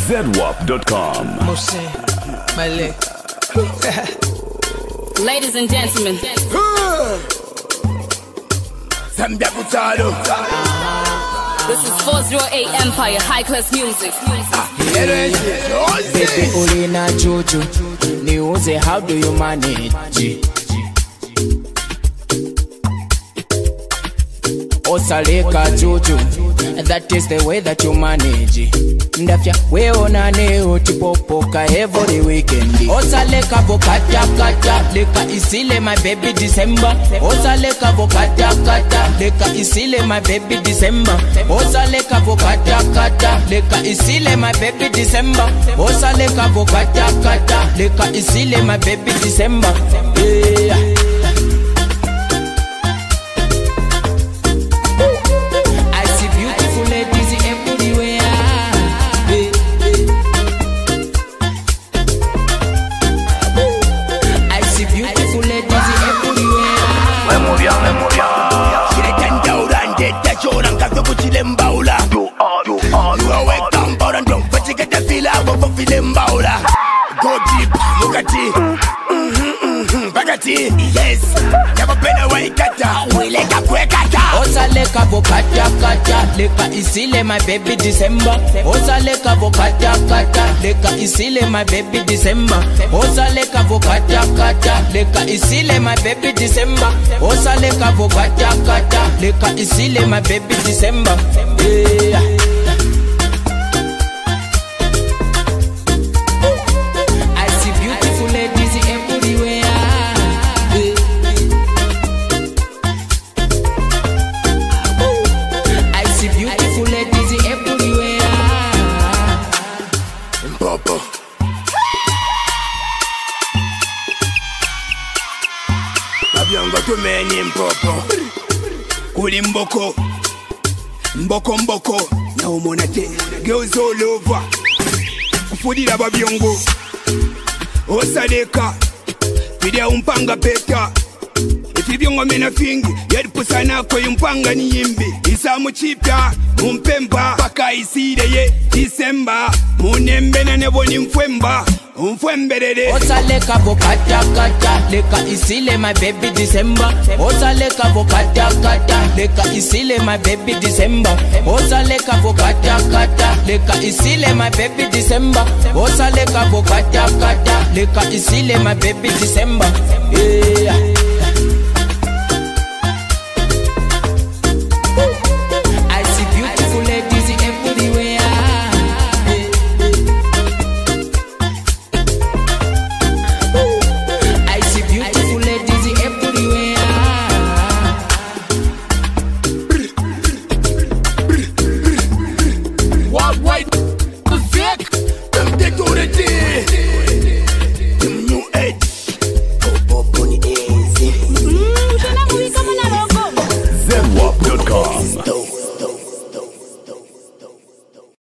ZWAP.com. Ladies and gentlemen, this is 408 Empire High Class Music. Baby Ulina Juju, niuze, how do you manage? Osaleka Juju, that is the way that you manage. Ndafya weona neo tipopoka every weekend. Osaleka vokata kata, leka isile my baby December. Osaleka vokata kata, leka isile my baby December. Osaleka vokata kata, leka isile my baby December. Osaleka vokata kata, leka isile my baby December. Yeah. Go deep, look at it. Bagati, yes. Never been away, kata. We like a quick kata. Osaleka vokata kata, leka isile my baby December. Osaleka vokata kata, leka isile my baby December. Osaleka vokata kata, leka isile my baby December. Osaleka vokata kata, leka isile my baby December. Yeah. Byongo tumenye mpopo kuli mboko mboko mboko na umonate girls all over kufudira babyongo osaleka pidia umpanga peta ifibyongo mena fingi yadipusana ko umpanga ni yimbi isamu chipya mumpemba paka isire ye December munembe na neboni mfwemba umfwembelele. Osaleka vokata kata, leka isile my baby December. Osaleka vokata kata, leka isile my baby December. Osaleka vokata kata, leka isile my baby December. Osaleka vokata kata, leka isile my baby December. Yeah.